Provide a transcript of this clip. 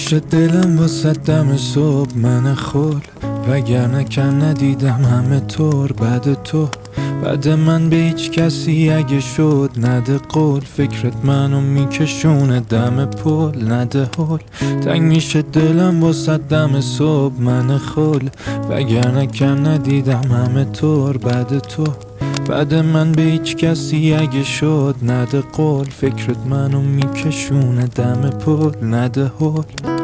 میشه دلم واسه دم صبح من خل، وگرنه کم ندیدم همه طور بعد تو. بعد من به هیچ کسی اگه شد نده قول، فکرت منو میکشونه دم پل نده هول. تنگ میشه دلم واسه دم صبح من خل، وگرنه کم ندیدم همه طور بعد تو. بعد من به هیچ کسی اگه شد نده قول، فکرت منو میکشونه دم پل نده هول.